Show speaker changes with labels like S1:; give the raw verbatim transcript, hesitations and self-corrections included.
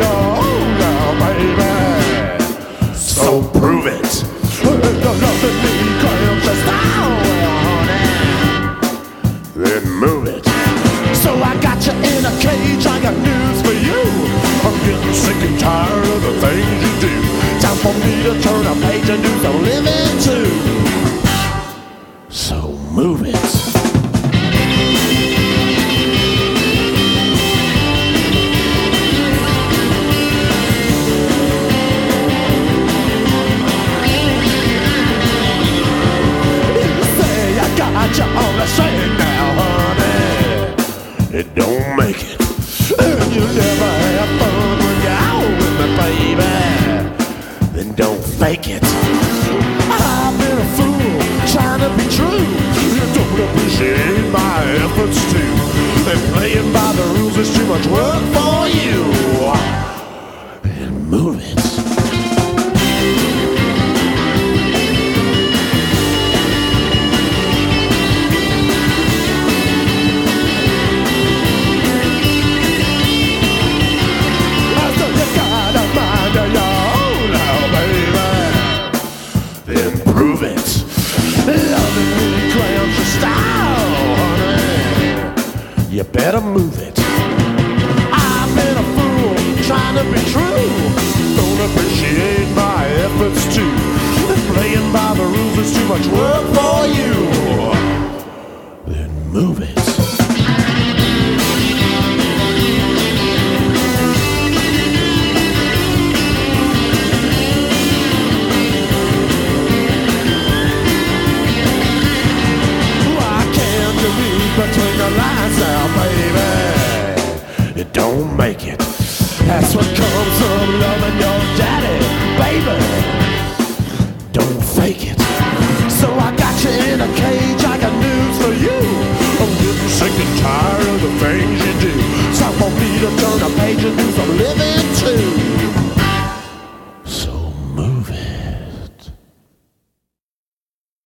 S1: your own now, baby. So prove it. Loving me claims your style, well, honey. Then move it. So I got you in a cage, I got news for you. I'm getting sick and tired of the things you do. Time for me to turn a page and do some living too. So move it. Got you on the train now, honey. It don't make it. You never have fun when you're out with me, baby. Then don't fake it. I've been a fool trying to be true. You don't appreciate my efforts too. And playing by the rules is too much work for you. And move it. Prove it. Loving me claims your style, honey. You better move it. I've been a fool trying to be true. Don't appreciate my efforts too. Playing by the rules is too much work for